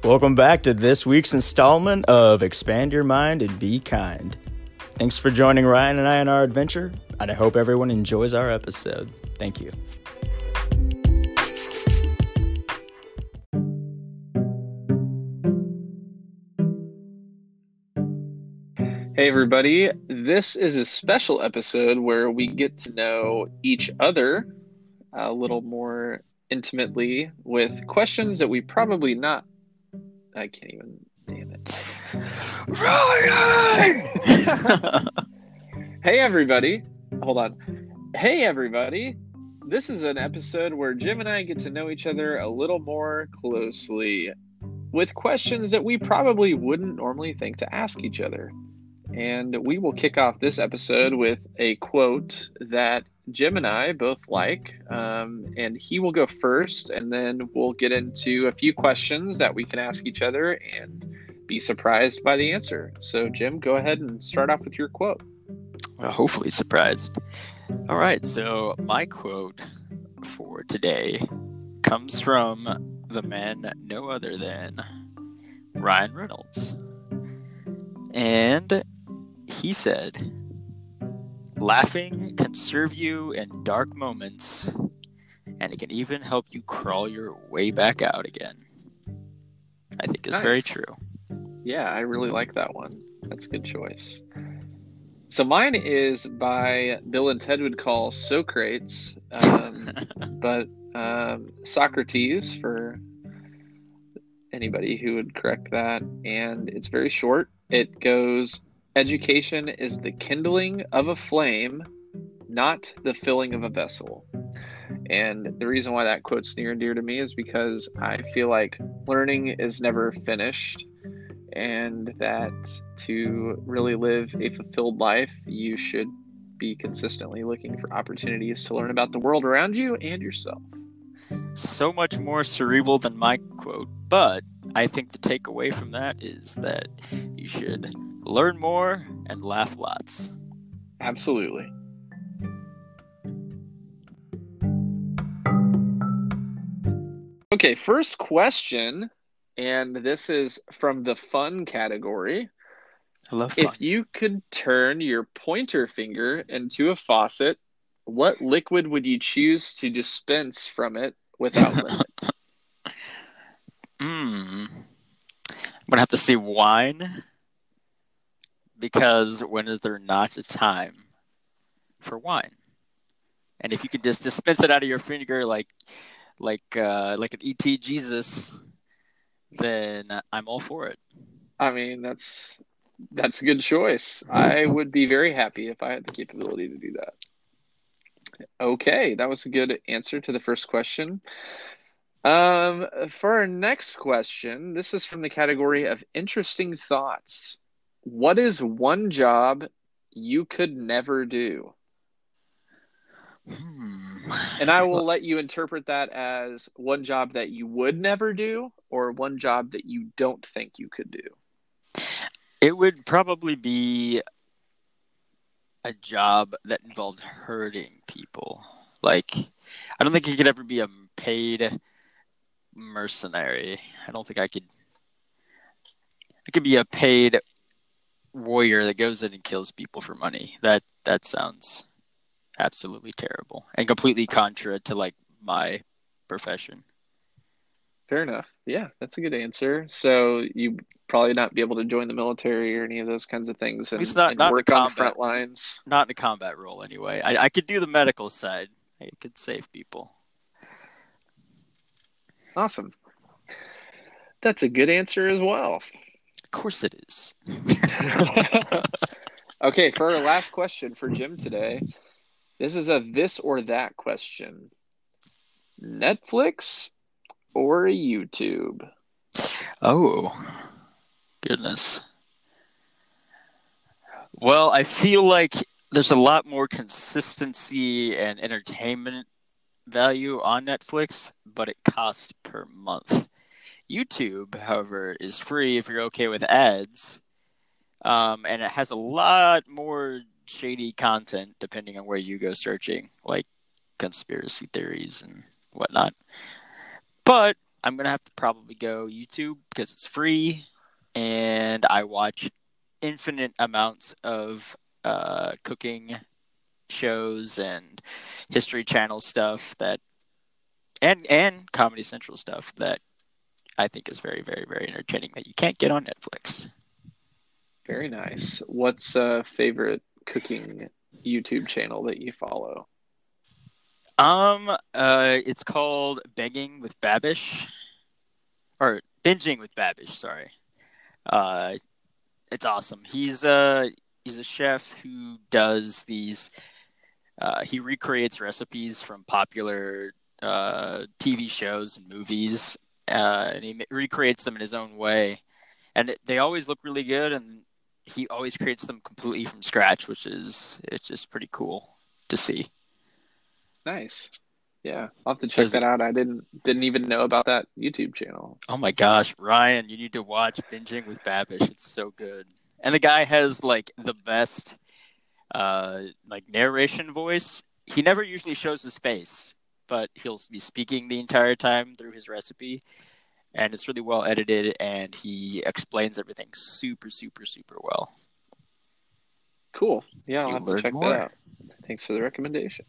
Welcome back to this week's installment of Expand Your Mind and Be Kind. Thanks for joining Ryan and I on our adventure, and I hope everyone enjoys our episode. Thank you. Hey everybody, this is a special episode where we get to know each other a little more intimately with questions that we probably not... I can't even... Damn it. Ryan! Hey everybody, hold on. Hey everybody, this is an episode where Jim and I get to know each other a little more closely with questions that we probably wouldn't normally think to ask each other. And we will kick off this episode with a quote that Jim and I both like, and he will go first, and then we'll get into a few questions that we can ask each other and be surprised by the answer. So, Jim, go ahead and start off with your quote. Well, hopefully surprised. All right, so my quote for today comes from the man no other than Ryan Reynolds. And he said, "Laughing can serve you in dark moments, and it can even help you crawl your way back out again." I think it's very true. Yeah, I really like that one. That's a good choice. So mine is by Bill and Ted would call Socrates, but Socrates for anybody who would correct that. And it's very short. It goes, "Education is the kindling of a flame, not the filling of a vessel." And the reason why that quote's near and dear to me is because I feel like learning is never finished, and that to really live a fulfilled life, you should be consistently looking for opportunities to learn about the world around you and yourself. So much more cerebral than my quote, but I think the takeaway from that is that you should learn more and laugh lots. Absolutely. Okay, first question, and this is from the fun category. I love fun. If you could turn your pointer finger into a faucet, what liquid would you choose to dispense from it without limit? I'm gonna have to say wine, because when is there not a time for wine? And if you could just dispense it out of your finger like an ET Jesus, then I'm all for it. I mean, that's a good choice. I would be very happy if I had the capability to do that. Okay, that was a good answer to the first question. For our next question, this is from the category of interesting thoughts. What is one job you could never do? And I will let you interpret that as one job that you would never do, or one job that you don't think you could do. It would probably be a job that involved hurting people. Like, I don't think you could ever be a paid mercenary. I don't think I could be a paid warrior that goes in and kills people for money. That sounds absolutely terrible and completely contra to like my profession. Fair enough. Yeah, that's a good answer. So you probably not be able to join the military or any of those kinds of things, and, not work on the front lines. Not in a combat role, anyway. I could do the medical side. I could save people. Awesome. That's a good answer as well. Of course it is. Okay, for our last question for Jim today, this is a this or that question. Netflix or YouTube? Oh, goodness. Well, I feel like there's a lot more consistency and entertainment value on Netflix, but it costs per month. YouTube, however, is free if you're okay with ads, and it has a lot more shady content depending on where you go searching, like conspiracy theories and whatnot. But I'm going to have to probably go YouTube because it's free, and I watch infinite amounts of cooking shows and History Channel stuff and Comedy Central stuff that I think is very, very, very entertaining that you can't get on Netflix. Very nice. What's a favorite cooking YouTube channel that you follow? It's called Begging with Babish, or Binging with Babish. Sorry. It's awesome. He's a chef who does these. He recreates recipes from popular TV shows and movies, and he recreates them in his own way. And they always look really good, and he always creates them completely from scratch, it's just pretty cool to see. Nice. Yeah, I'll have to check that out. I didn't even know about that YouTube channel. Oh my gosh, Ryan, you need to watch Binging with Babish. It's so good. And the guy has like the best narration voice. He never usually shows his face, but he'll be speaking the entire time through his recipe. And it's really well edited, and he explains everything super, super, super well. Cool. Yeah, I'll have to check that out. Thanks for the recommendation.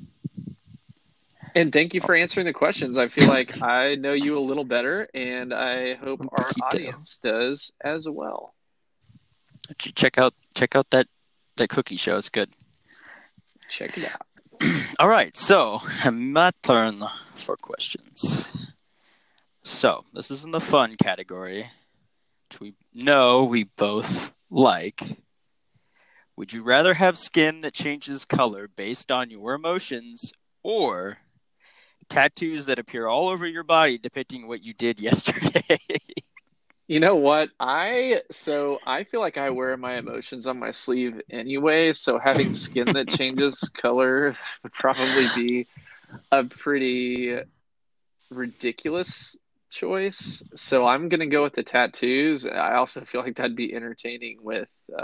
And thank you for answering the questions. I feel like I know you a little better, and I hope our audience does as well. Check out that cookie show. It's good. Check it out. All right, so my turn for questions. So this is in the fun category, which we know we both like. Would you rather have skin that changes color based on your emotions, or tattoos that appear all over your body depicting what you did yesterday? You know what? I feel like I wear my emotions on my sleeve anyway, so having skin that changes color would probably be a pretty ridiculous choice. So I'm going to go with the tattoos. I also feel like that'd be entertaining with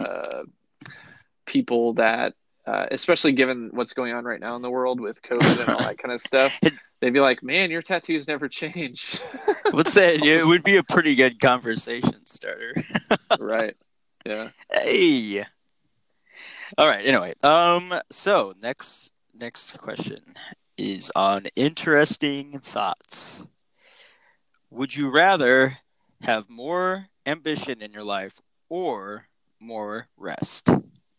people that especially given what's going on right now in the world with COVID and all that kind of stuff. They'd be like, man, your tattoos never change. Let's say it would be a pretty good conversation starter. Right. Yeah. Hey. All right. Anyway, so next question is on interesting thoughts. Would you rather have more ambition in your life or more rest?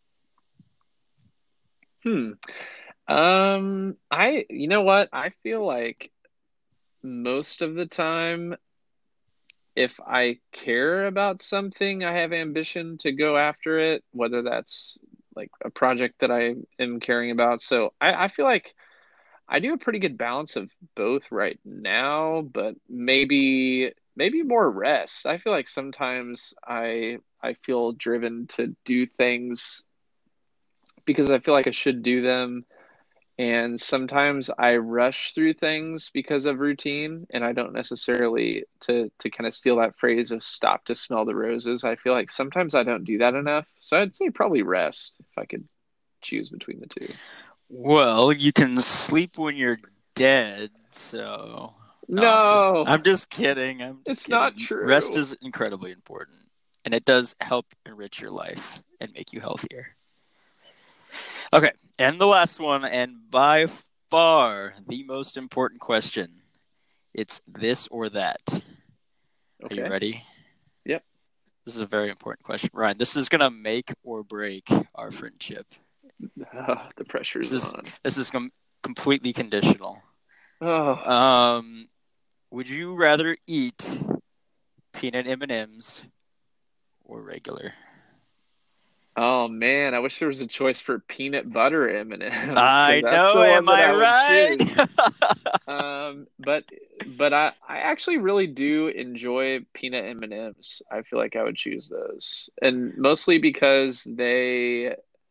You know what? I feel like most of the time, if I care about something, I have ambition to go after it, whether that's like a project that I am caring about. So I feel like I do a pretty good balance of both right now, but maybe more rest. I feel like sometimes I feel driven to do things because I feel like I should do them. And sometimes I rush through things because of routine, and I don't necessarily, to kind of steal that phrase of stop to smell the roses. I feel like sometimes I don't do that enough. So I'd say probably rest if I could choose between the two. Well, you can sleep when you're dead, so no, I'm just kidding. It's kidding. Not true. Rest is incredibly important, and it does help enrich your life and make you healthier. Okay, and the last one, and by far the most important question. It's this or that. Okay. Are you ready? Yep. This is a very important question, Ryan. This is going to make or break our friendship. The pressure is on. This is completely conditional. Oh. Would you rather eat peanut M&Ms or regular? Oh man, I wish there was a choice for peanut butter M&Ms. I know, am I right? But I actually really do enjoy peanut M&Ms. I feel like I would choose those, and mostly because they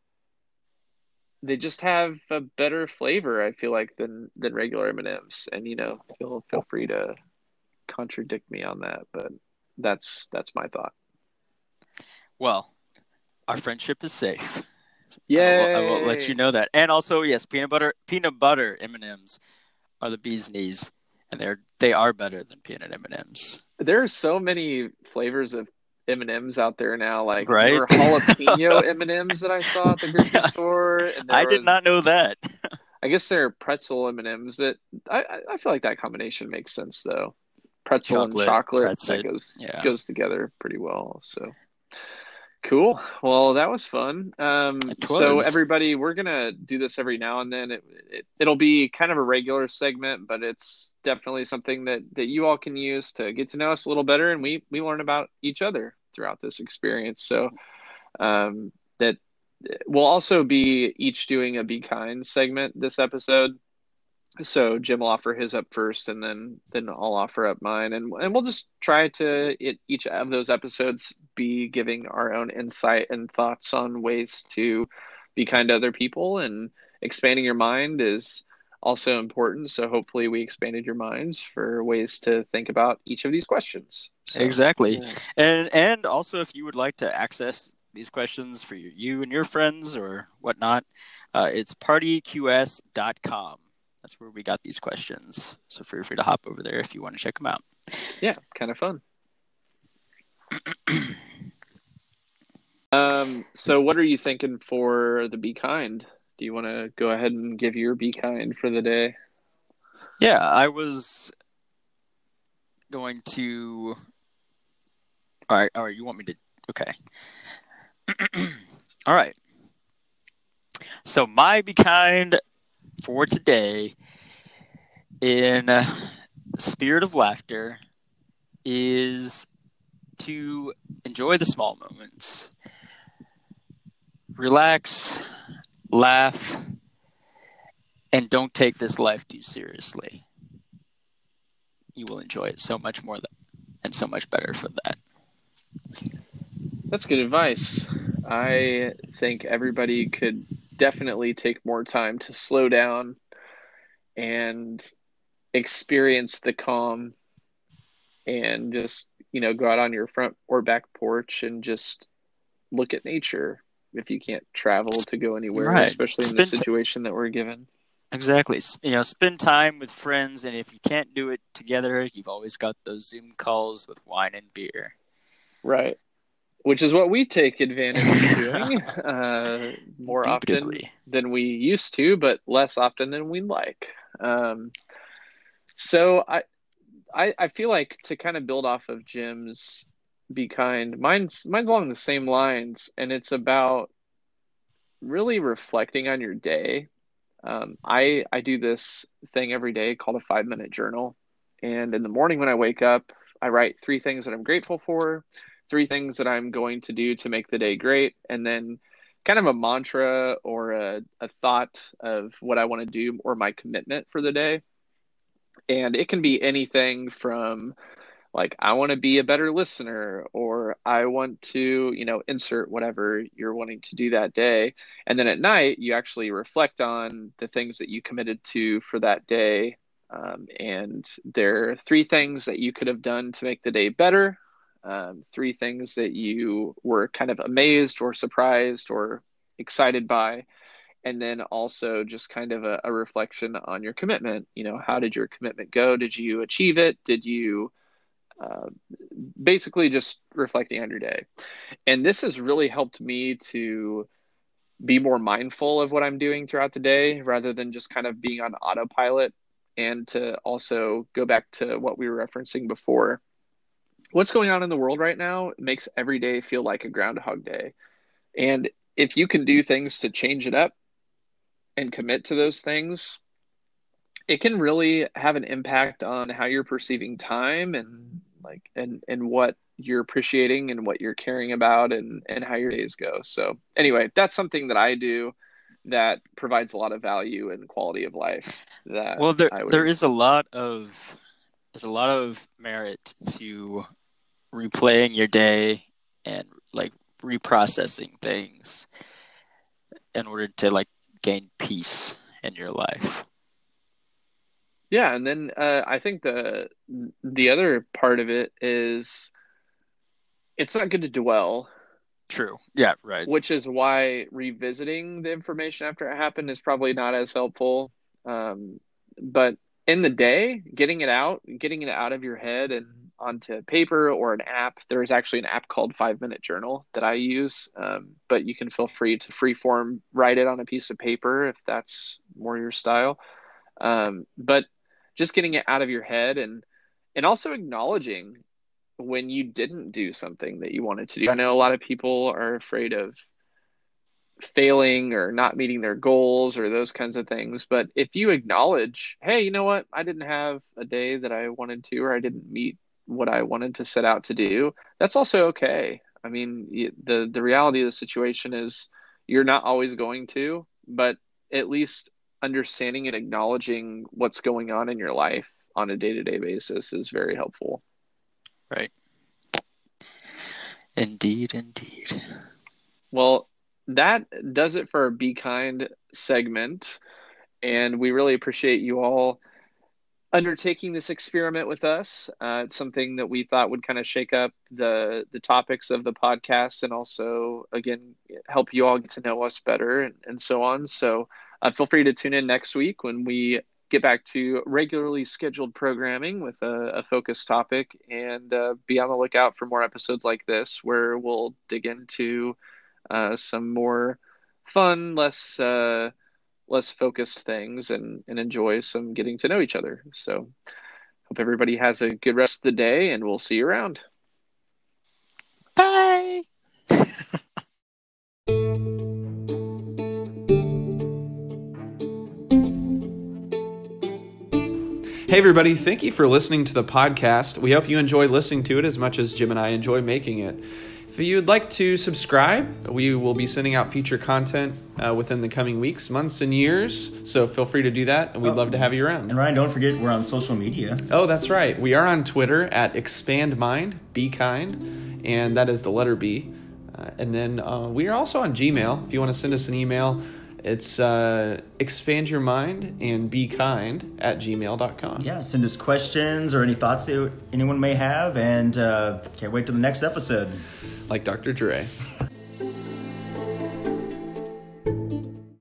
just have a better flavor. I feel like than regular M&Ms, and feel free to contradict me on that, but that's my thought. Well, our friendship is safe. Yay! I will let you know that. And also, yes, peanut butter M&Ms are the bee's knees. and they are better than peanut M&Ms. There are so many flavors of M&Ms out there now. Like there Right? were jalapeno M&Ms that I saw at the grocery store, and I there did was, not know that. I guess there are pretzel M&Ms that I feel like that combination makes sense though. Pretzel and Chocolate chocolate, that pretzel. Yeah. goes together pretty well. So cool. Well, that was fun. It So was. everybody, we're gonna do this every now and then. It'll be kind of a regular segment, but it's definitely something that you all can use to get to know us a little better, and we learn about each other throughout this experience. So that we'll also be each doing a Be Kind segment this episode. So Jim will offer his up first, and then I'll offer up mine, and we'll just try to each of those episodes be giving our own insight and thoughts on ways to be kind to other people, and expanding your mind is also important. So hopefully we expanded your minds for ways to think about each of these questions. So, Exactly. yeah. And also, if you would like to access these questions for you and your friends or whatnot, it's partyqs.com. That's where we got these questions. So feel free to hop over there if you want to check them out. Yeah, kind of fun. So what are you thinking for the Be Kind? Do you want to go ahead and give your Be Kind for the day? Yeah, I was going to. All right. You want me to? Okay. All right. So my Be Kind for today, in spirit of laughter, is to enjoy the small moments. Relax, laugh, and don't take this life too seriously. You will enjoy it so much more and so much better for that. That's good advice. I think everybody could definitely take more time to slow down and experience the calm, and just, go out on your front or back porch and just look at nature if you can't travel to go anywhere, Right. especially in the situation that we're given. Exactly. Spend time with friends, and if you can't do it together, you've always got those Zoom calls with wine and beer. Right. Which is what we take advantage of doing more often than we used to, but less often than we like. So I feel like, to kind of build off of Jim's Be Kind, mine's along the same lines, and it's about really reflecting on your day. I do this thing every day called a 5-minute journal, and in the morning when I wake up, I write 3 things that I'm grateful for, 3 things that I'm going to do to make the day great, and then kind of a mantra or a thought of what I want to do or my commitment for the day. And it can be anything from, like, I want to be a better listener, or I want to, insert whatever you're wanting to do that day. And then at night, you actually reflect on the things that you committed to for that day. And there are 3 things that you could have done to make the day better. 3 things that you were kind of amazed or surprised or excited by. And then also just kind of a reflection on your commitment. How did your commitment go? Did you achieve it? Did you basically just reflecting on your day? And this has really helped me to be more mindful of what I'm doing throughout the day, rather than just kind of being on autopilot, and to also go back to what we were referencing before. What's going on in the world right now makes every day feel like a Groundhog Day. And if you can do things to change it up and commit to those things, it can really have an impact on how you're perceiving time, and what you're appreciating and what you're caring about, and how your days go. So anyway, that's something that I do that provides a lot of value and quality of life. There is a lot of merit to replaying your day and reprocessing things in order to gain peace in your life. Yeah, and then I think the other part of it is, it's not good to dwell. True. Yeah, right. Which is why revisiting the information after it happened is probably not as helpful. But in the day, getting it out of your head and onto paper or an app. There's actually an app called 5 Minute Journal that I use, but you can feel free to freeform write it on a piece of paper if that's more your style. But just getting it out of your head and also acknowledging when you didn't do something that you wanted to do. I know a lot of people are afraid of failing or not meeting their goals or those kinds of things. But if you acknowledge, hey, you know what? I didn't have a day that I wanted to, or I didn't meet what I wanted to set out to do, that's also okay. I mean, the reality of the situation is you're not always going to, but at least understanding and acknowledging what's going on in your life on a day-to-day basis is very helpful. Right. Indeed. Well, that does it for our Be Kind segment. And we really appreciate you all undertaking this experiment with us. It's something that we thought would kind of shake up the topics of the podcast and also, again, help you all get to know us better and so on. So feel free to tune in next week when we get back to regularly scheduled programming with a focused topic, and be on the lookout for more episodes like this where we'll dig into some more fun, less focused things and enjoy some getting to know each other. So hope everybody has a good rest of the day, and we'll see you around. Bye. Hey everybody, thank you for listening to the podcast. We hope you enjoy listening to it as much as Jim and I enjoy making it. If you'd like to subscribe, we will be sending out future content within the coming weeks, months, and years. So feel free to do that, and we'd love to have you around. And Ryan, don't forget we're on social media. Oh, that's right. We are on Twitter at ExpandMind, Be Kind, and that is the letter B. And then we are also on Gmail. If you want to send us an email, it's expandyourmind and bekind@gmail.com. Yeah, send us questions or any thoughts that anyone may have, and can't wait till the next episode. Like Dr. Dre.